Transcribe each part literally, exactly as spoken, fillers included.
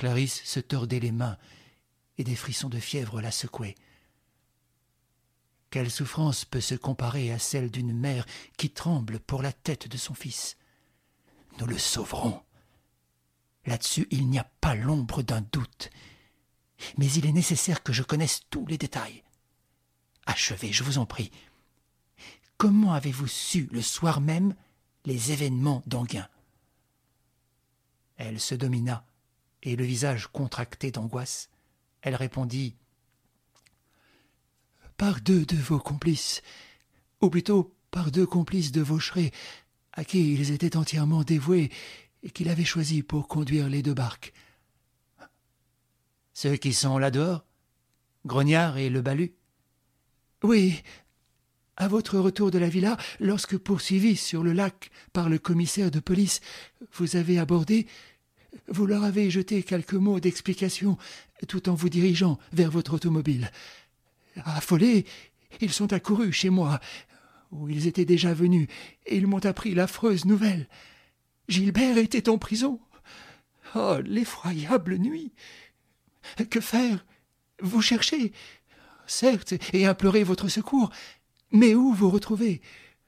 Clarisse se tordait les mains et des frissons de fièvre la secouaient. Quelle souffrance peut se comparer à celle d'une mère qui tremble pour la tête de son fils? Nous le sauverons. Là-dessus, il n'y a pas l'ombre d'un doute. Mais il est nécessaire que je connaisse tous les détails. Achevez, je vous en prie. Comment avez-vous su le soir même les événements d'Enghien? Elle se domina, et le visage contracté d'angoisse, elle répondit « Par deux de vos complices, ou plutôt par deux complices de Vaucheray, à qui ils étaient entièrement dévoués et qu'il avait choisis pour conduire les deux barques. »« Ceux qui sont là dehors, Grognard et le Balu ?»« Oui, à votre retour de la villa, lorsque poursuivis sur le lac par le commissaire de police, vous avez abordé, vous leur avez jeté quelques mots d'explication tout en vous dirigeant vers votre automobile. Affolés, ils sont accourus chez moi, où ils étaient déjà venus, et ils m'ont appris l'affreuse nouvelle. Gilbert était en prison. Oh, l'effroyable nuit! Que faire? Vous cherchez, certes, et implorez votre secours, mais où vous retrouver?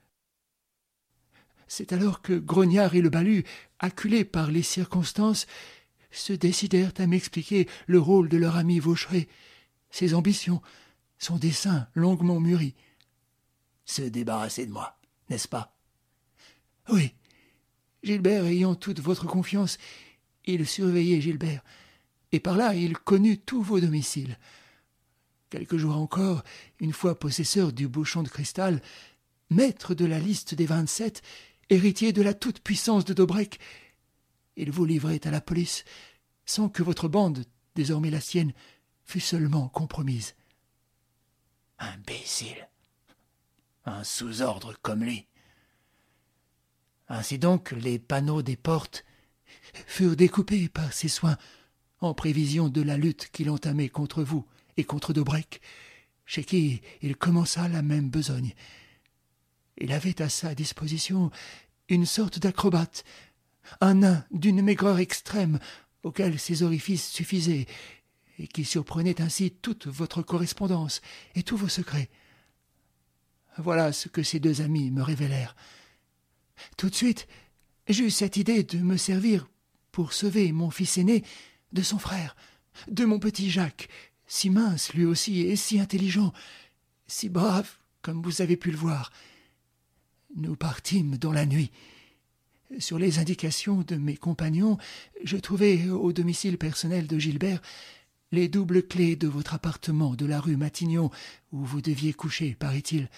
C'est alors que Grognard et le Balu, acculés par les circonstances, se décidèrent à m'expliquer le rôle de leur ami Vaucheray, ses ambitions, son dessein longuement mûri. Se débarrasser de moi, n'est-ce pas? Oui. Gilbert ayant toute votre confiance, il surveillait Gilbert, et par là il connut tous vos domiciles. Quelques jours encore, une fois possesseur du bouchon de cristal, maître de la liste des vingt-sept, héritier de la toute-puissance de Daubrec, il vous livrait à la police, sans que votre bande, désormais la sienne, fût seulement compromise. Imbécile! Un sous-ordre comme lui! Ainsi donc, les panneaux des portes furent découpés par ses soins, en prévision de la lutte qu'il entamait contre vous et contre Daubrec, chez qui il commença la même besogne. Il avait à sa disposition une sorte d'acrobate, un nain d'une maigreur extrême, auquel ses orifices suffisaient, et qui surprenait ainsi toute votre correspondance et tous vos secrets. Voilà ce que ces deux amis me révélèrent. Tout de suite, j'eus cette idée de me servir pour sauver mon fils aîné de son frère, de mon petit Jacques, si mince lui aussi et si intelligent, si brave comme vous avez pu le voir. Nous partîmes dans la nuit. Sur les indications de mes compagnons, je trouvai au domicile personnel de Gilbert les doubles clés de votre appartement de la rue Matignon, où vous deviez coucher, paraît-il.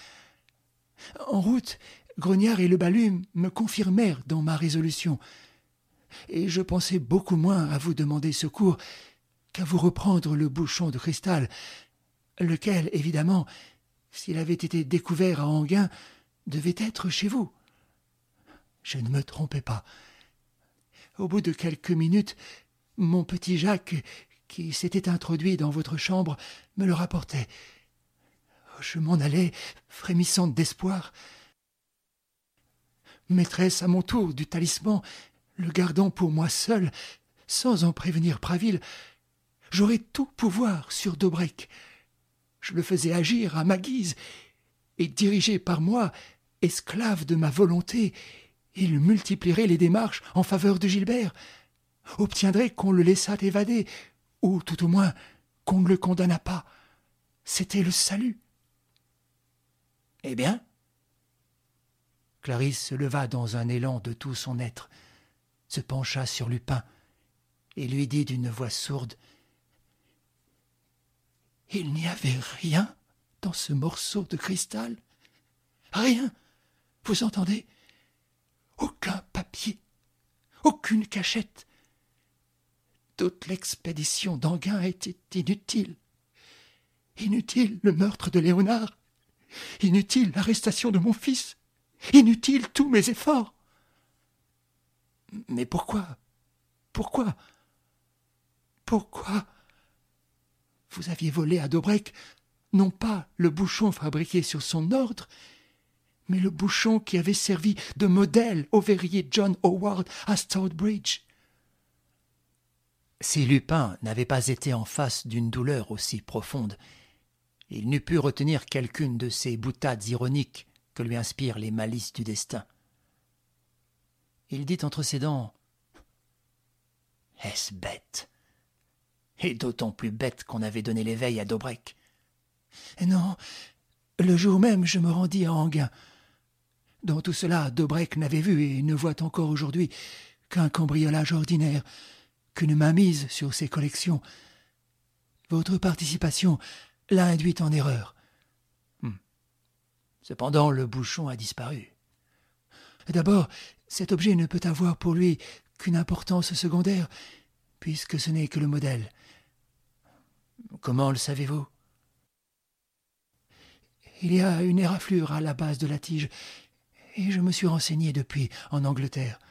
En route, Grognard et le Balu me confirmèrent dans ma résolution, et je pensais beaucoup moins à vous demander secours qu'à vous reprendre le bouchon de cristal, lequel, évidemment, s'il avait été découvert à Enghien, devait être chez vous. Je ne me trompais pas. Au bout de quelques minutes, mon petit Jacques, qui s'était introduit dans votre chambre, me le rapportait. Je m'en allais, frémissante d'espoir. Maîtresse à mon tour du talisman, le gardant pour moi seul, sans en prévenir Praville, j'aurais tout pouvoir sur Daubrec. Je le faisais agir à ma guise, et dirigé par moi, esclave de ma volonté, il multiplierait les démarches en faveur de Gilbert, obtiendrait qu'on le laissât évader, ou tout au moins qu'on ne le condamnât pas. C'était le salut. Eh bien? Clarisse se leva dans un élan de tout son être, se pencha sur Lupin et lui dit d'une voix sourde: « Il n'y avait rien dans ce morceau de cristal. Rien, vous entendez? Aucun papier, aucune cachette. Toute l'expédition d'Enghien était inutile. Inutile le meurtre de Léonard, inutile l'arrestation de mon fils, inutile tous mes efforts. Mais pourquoi? Pourquoi? Pourquoi? Vous aviez volé à Daubrec non pas le bouchon fabriqué sur son ordre, mais le bouchon qui avait servi de modèle au verrier John Howard à Stourbridge. Si Lupin n'avait pas été en face d'une douleur aussi profonde, il n'eût pu retenir quelqu'une de ces boutades ironiques que lui inspirent les malices du destin. Il dit entre ses dents « Est-ce bête ?» Et d'autant plus bête qu'on avait donné l'éveil à Daubrec. « Non, le jour même je me rendis à Enghien. Dans tout cela, Daubrec n'avait vu et ne voit encore aujourd'hui qu'un cambriolage ordinaire, qu'une mainmise sur ses collections. Votre participation l'a induit en erreur. Hmm. Cependant, le bouchon a disparu. D'abord, cet objet ne peut avoir pour lui qu'une importance secondaire, puisque ce n'est que le modèle. Comment le savez-vous ? Il y a une éraflure à la base de la tige, et je me suis renseigné depuis en Angleterre.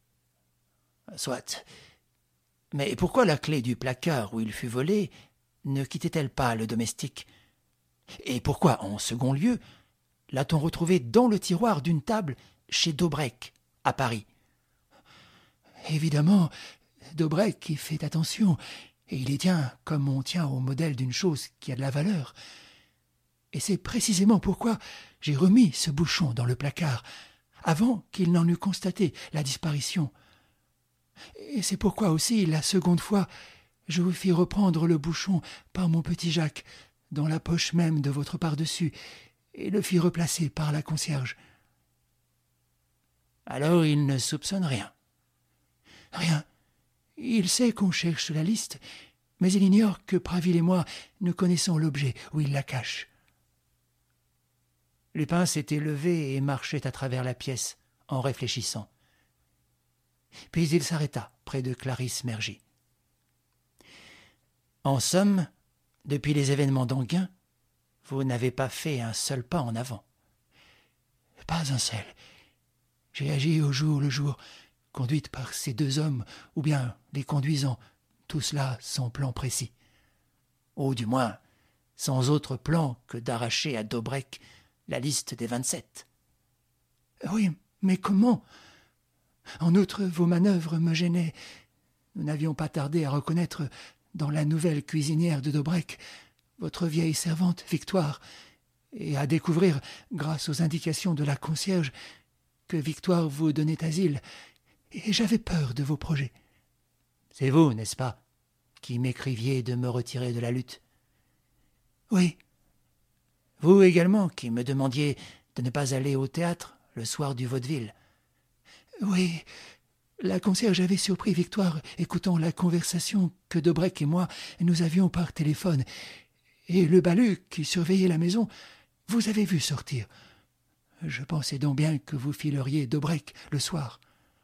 Soit. Mais pourquoi la clé du placard où il fut volé ne quittait-elle pas le domestique ? Et pourquoi, en second lieu, l'a-t-on retrouvée dans le tiroir d'une table chez Daubrec, à Paris ? Évidemment, Daubrec y fait attention, et il y tient comme on tient au modèle d'une chose qui a de la valeur. Et c'est précisément pourquoi j'ai remis ce bouchon dans le placard, avant qu'il n'en eût constaté la disparition. Et c'est pourquoi aussi, la seconde fois, je vous fis reprendre le bouchon par mon petit Jacques, dans la poche même de votre pardessus, et le fis replacer par la concierge. Alors il ne soupçonne rien. Rien. Il sait qu'on cherche la liste, mais il ignore que Praville et moi ne connaissons l'objet où il la cache. Lupin s'était levé et marchait à travers la pièce, en réfléchissant. Puis il s'arrêta près de Clarisse Mergy. En somme, depuis les événements d'Enghien, vous n'avez pas fait un seul pas en avant. Pas un seul. J'ai agi au jour le jour, conduite par ces deux hommes, ou bien les conduisant, tout cela sans plan précis. Ou du moins, sans autre plan que d'arracher à Daubrec la liste des vingt-sept. Oui, mais comment ? En outre, vos manœuvres me gênaient. Nous n'avions pas tardé à reconnaître, dans la nouvelle cuisinière de Daubrec, votre vieille servante, Victoire, et à découvrir, grâce aux indications de la concierge, que Victoire vous donnait asile, et j'avais peur de vos projets. C'est vous, n'est-ce pas, qui m'écriviez de me retirer de la lutte ? Oui. Vous également, qui me demandiez de ne pas aller au théâtre le soir du vaudeville. Oui, la concierge avait surpris Victoire écoutant la conversation que Daubrec et moi nous avions par téléphone, et le balu qui surveillait la maison vous avez vu sortir. Je pensais donc bien que vous fileriez Daubrec le soir.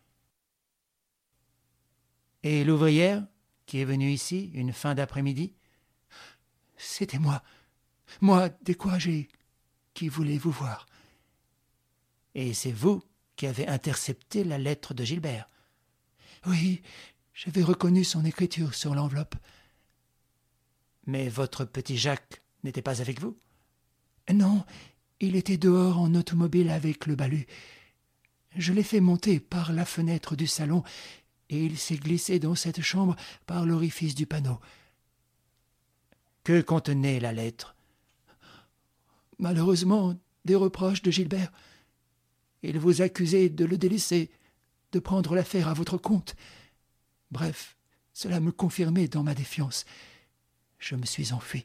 Et l'ouvrière qui est venue ici une fin d'après-midi ? C'était moi, moi découragé, qui voulais vous voir. Et c'est vous qui avez intercepté la lettre de Gilbert ? Oui, j'avais reconnu son écriture sur l'enveloppe. Mais votre petit Jacques n'était pas avec vous ? Non, il était dehors en automobile avec le balu. Je l'ai fait monter par la fenêtre du salon et il s'est glissé dans cette chambre par l'orifice du panneau. Que contenait la lettre ? Malheureusement, des reproches de Gilbert. Il vous accusait de le délaisser, de prendre l'affaire à votre compte. Bref, cela me confirmait dans ma défiance. Je me suis enfui.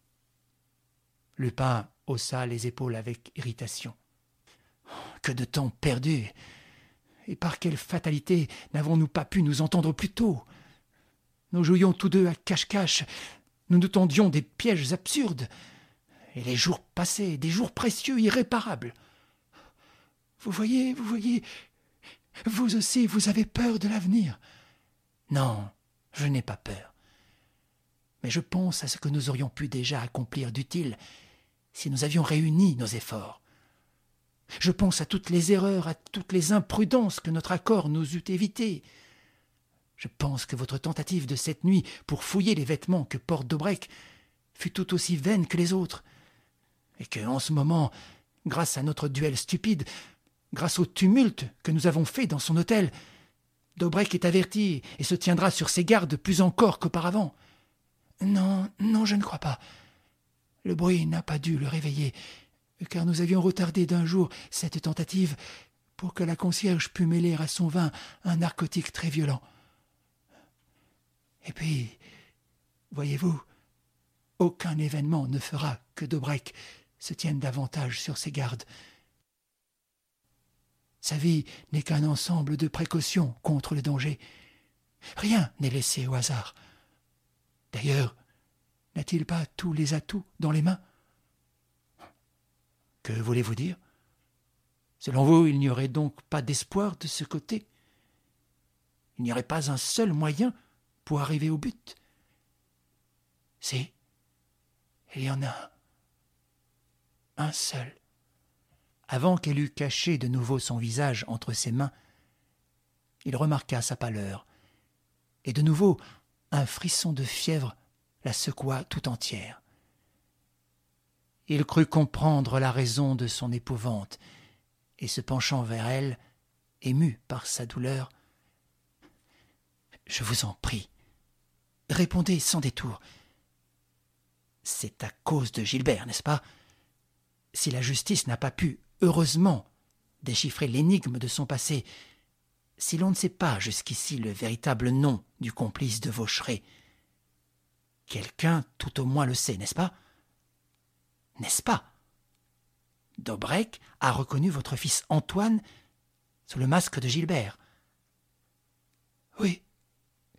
Lupin haussa les épaules avec irritation. Que de temps perdu ! Et par quelle fatalité n'avons-nous pas pu nous entendre plus tôt ? Nous jouions tous deux à cache-cache, nous nous tendions des pièges absurdes, et les jours passaient, des jours précieux, irréparables. Vous voyez, vous voyez, vous aussi, vous avez peur de l'avenir. Non, je n'ai pas peur. Mais je pense à ce que nous aurions pu déjà accomplir d'utile si nous avions réuni nos efforts. Je pense à toutes les erreurs, à toutes les imprudences que notre accord nous eût évitées. Je pense que votre tentative de cette nuit pour fouiller les vêtements que porte Daubrec fut tout aussi vaine que les autres, et que, en ce moment, grâce à notre duel stupide, grâce au tumulte que nous avons fait dans son hôtel, Dobrek est averti et se tiendra sur ses gardes plus encore qu'auparavant. »« Non, non, je ne crois pas. Le bruit n'a pas dû le réveiller, car nous avions retardé d'un jour cette tentative pour que la concierge pût mêler à son vin un narcotique très violent. Et puis, voyez-vous, aucun événement ne fera que Dobrek se tienne davantage sur ses gardes. Sa vie n'est qu'un ensemble de précautions contre le danger. Rien n'est laissé au hasard. D'ailleurs, n'a-t-il pas tous les atouts dans les mains ? » ?»« Que voulez-vous dire ? Selon vous, il n'y aurait donc pas d'espoir de ce côté ? Il n'y aurait pas un seul moyen pour arriver au but ? » ?»« Si, il y en a un, un seul. » Avant qu'elle eût caché de nouveau son visage entre ses mains, il remarqua sa pâleur, et de nouveau un frisson de fièvre la secoua tout entière. Il crut comprendre la raison de son épouvante, et se penchant vers elle, ému par sa douleur, « Je vous en prie, répondez sans détour. C'est à cause de Gilbert, n'est-ce pas ? Si la justice n'a pas pu, heureusement, déchiffrer l'énigme de son passé, si l'on ne sait pas jusqu'ici le véritable nom du complice de Vaucheray, quelqu'un tout au moins le sait, n'est-ce pas ? N'est-ce pas ? Dobrek a reconnu votre fils Antoine sous le masque de Gilbert. »« Oui, oui. »«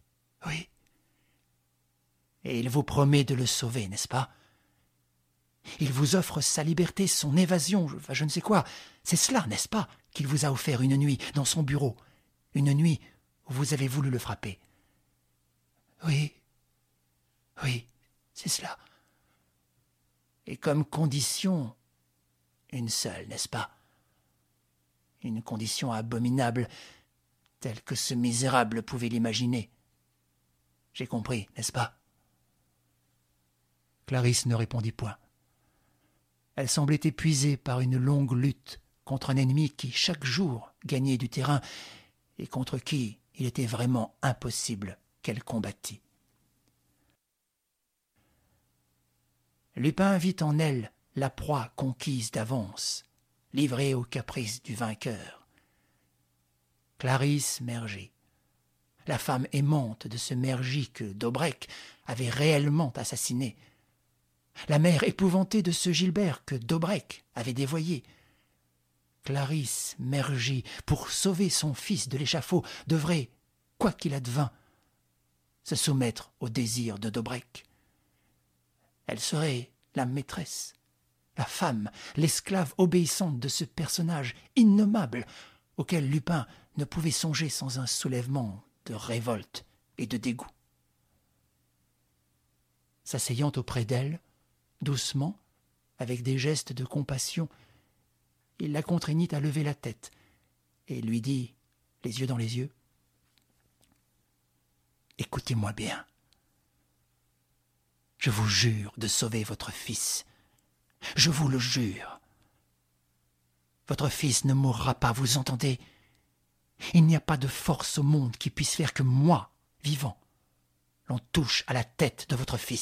Et il vous promet de le sauver, n'est-ce pas ? Il vous offre sa liberté, son évasion, je, je ne sais quoi. C'est cela, n'est-ce pas, qu'il vous a offert une nuit dans son bureau, une nuit où vous avez voulu le frapper. »« Oui, oui, c'est cela. » »« Et comme condition, une seule, n'est-ce pas ? Une condition abominable, telle que ce misérable pouvait l'imaginer. J'ai compris, n'est-ce pas ? » Clarisse ne répondit point. Elle semblait épuisée par une longue lutte contre un ennemi qui, chaque jour, gagnait du terrain et contre qui il était vraiment impossible qu'elle combattît. Lupin vit en elle la proie conquise d'avance, livrée aux caprices du vainqueur. Clarisse Mergy, la femme aimante de ce Mergy que Dobrek avait réellement assassiné, la mère épouvantée de ce Gilbert que Dobrek avait dévoyé. Clarisse Mergy, pour sauver son fils de l'échafaud, devrait, quoi qu'il advînt, se soumettre au désir de Dobrek. Elle serait la maîtresse, la femme, l'esclave obéissante de ce personnage innommable auquel Lupin ne pouvait songer sans un soulèvement de révolte et de dégoût. S'asseyant auprès d'elle, doucement, avec des gestes de compassion, il la contraignit à lever la tête et lui dit, les yeux dans les yeux, « Écoutez-moi bien. Je vous jure de sauver votre fils. Je vous le jure. Votre fils ne mourra pas, vous entendez ? Il n'y a pas de force au monde qui puisse faire que moi, vivant, l'on touche à la tête de votre fils. » »«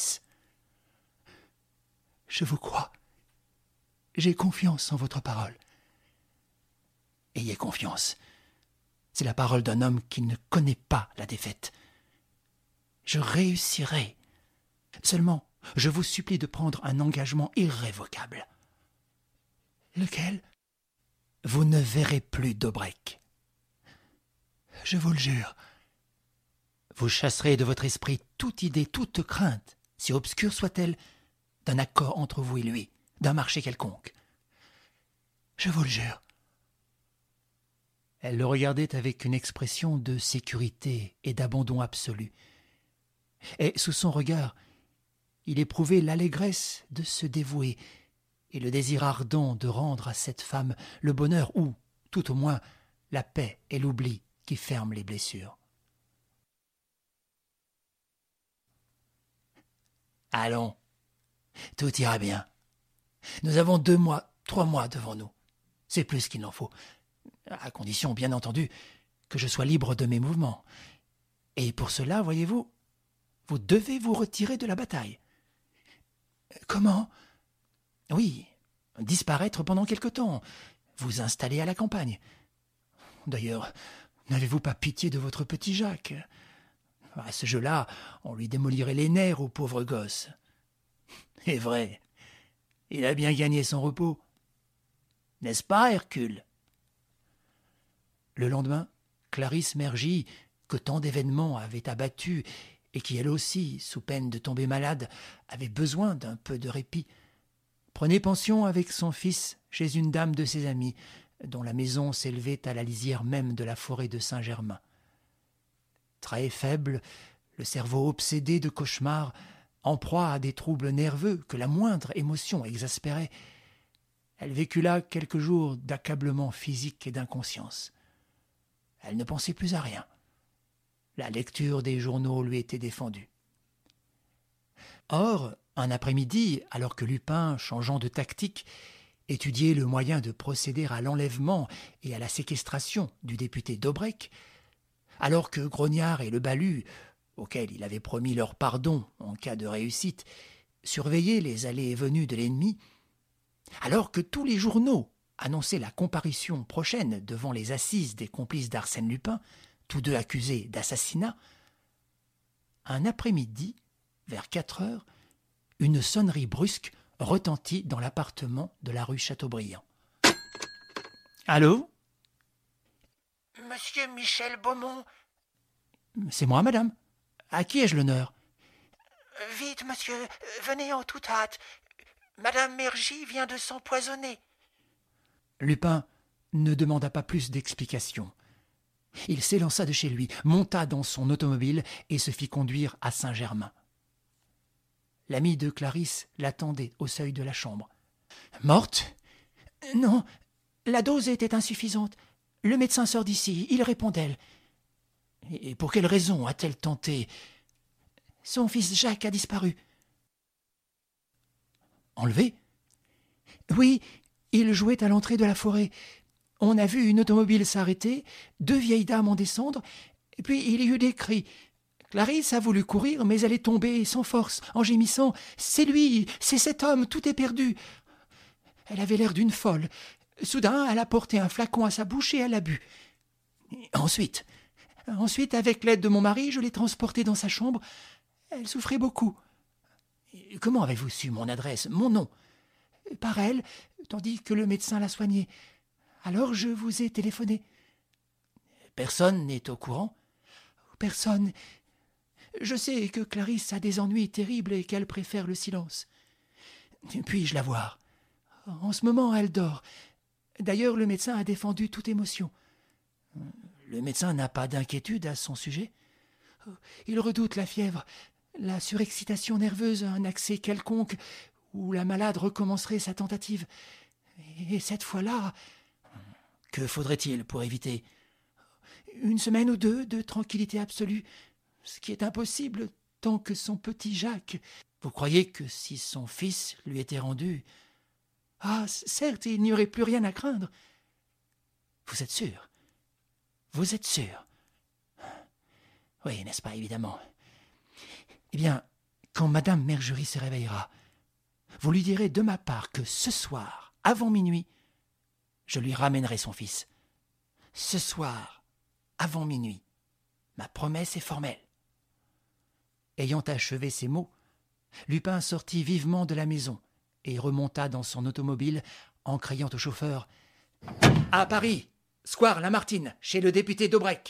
Je vous crois. J'ai confiance en votre parole. »« Ayez confiance. C'est la parole d'un homme qui ne connaît pas la défaite. Je réussirai. Seulement, je vous supplie de prendre un engagement irrévocable. »« Lequel ? » ?»« Vous ne verrez plus Dobrek. »« Je vous le jure. » »« Vous chasserez de votre esprit toute idée, toute crainte, si obscure soit-elle, d'un accord entre vous et lui, d'un marché quelconque. »« Je vous le jure. » Elle le regardait avec une expression de sécurité et d'abandon absolu. Et sous son regard, il éprouvait l'allégresse de se dévouer et le désir ardent de rendre à cette femme le bonheur ou, tout au moins, la paix et l'oubli qui ferment les blessures. « Allons, tout ira bien. Nous avons deux mois, trois mois devant nous. C'est plus qu'il n'en faut, à condition, bien entendu, que je sois libre de mes mouvements. Et pour cela, voyez-vous, vous devez vous retirer de la bataille. »« Comment ?»« Oui, disparaître pendant quelque temps, vous installer à la campagne. D'ailleurs, n'avez-vous pas pitié de votre petit Jacques ? À ce jeu-là, on lui démolirait les nerfs au pauvre gosse. C'est vrai, il a bien gagné son repos. N'est-ce pas, Hercule ?» Le lendemain, Clarisse Mergy, que tant d'événements avaient abattue et qui elle aussi, sous peine de tomber malade, avait besoin d'un peu de répit, prenait pension avec son fils chez une dame de ses amies, dont la maison s'élevait à la lisière même de la forêt de Saint-Germain. Très faible, le cerveau obsédé de cauchemars, en proie à des troubles nerveux que la moindre émotion exaspérait, elle vécut là quelques jours d'accablement physique et d'inconscience. Elle ne pensait plus à rien. La lecture des journaux lui était défendue. Or, un après-midi, alors que Lupin, changeant de tactique, étudiait le moyen de procéder à l'enlèvement et à la séquestration du député Daubrec, alors que Grognard et le Balu, auxquels il avait promis leur pardon en cas de réussite, surveillaient les allées et venues de l'ennemi, alors que tous les journaux annonçaient la comparution prochaine devant les assises des complices d'Arsène Lupin, tous deux accusés d'assassinat, un après-midi, vers quatre heures, une sonnerie brusque retentit dans l'appartement de la rue Chateaubriand. « Allô ? » ?»« Monsieur Michel Beaumont. »« C'est moi, madame. À qui ai-je l'honneur ?»« Vite, monsieur, venez en toute hâte. Madame Mergy vient de s'empoisonner. » Lupin ne demanda pas plus d'explications. Il s'élança de chez lui, monta dans son automobile et se fit conduire à Saint-Germain. L'ami de Clarisse l'attendait au seuil de la chambre. « Morte ? » ?»« Non, la dose était insuffisante. Le médecin sort d'ici, il répond d'elle. »« Et pour quelle raison a-t-elle tenté ? » ?»« Son fils Jacques a disparu. »« Enlevé ? » ?»« Oui, il jouait à l'entrée de la forêt. On a vu une automobile s'arrêter, deux vieilles dames en descendre, et puis il y eut des cris. Clarisse a voulu courir, mais elle est tombée sans force, en gémissant « C'est lui, c'est cet homme, tout est perdu !» Elle avait l'air d'une folle. Soudain, elle a porté un flacon à sa bouche et elle l'a bu. Ensuite, ensuite, avec l'aide de mon mari, je l'ai transportée dans sa chambre. Elle souffrait beaucoup. Comment avez-vous su mon adresse, mon nom ? Par elle, tandis que le médecin l'a soignée. Alors je vous ai téléphoné. Personne n'est au courant ? Personne. Je sais que Clarisse a des ennuis terribles et qu'elle préfère le silence. Puis-je la voir ? En ce moment, elle dort. D'ailleurs, le médecin a défendu toute émotion. Le médecin n'a pas d'inquiétude à son sujet ? Il redoute la fièvre, la surexcitation nerveuse, un accès quelconque, où la malade recommencerait sa tentative. Et cette fois-là... Que faudrait-il pour éviter ? Une semaine ou deux de tranquillité absolue, ce qui est impossible tant que son petit Jacques... Vous croyez que si son fils lui était rendu... Ah, certes, il n'y aurait plus rien à craindre. Vous êtes sûr ? Vous êtes sûr ? Oui, n'est-ce pas, évidemment. Eh bien, quand Madame Mergerie se réveillera, vous lui direz de ma part que ce soir, avant minuit, je lui ramènerai son fils. Ce soir, avant minuit, ma promesse est formelle. » Ayant achevé ces mots, Lupin sortit vivement de la maison et remonta dans son automobile en criant au chauffeur « À Paris, square Lamartine, chez le député Daubrec !»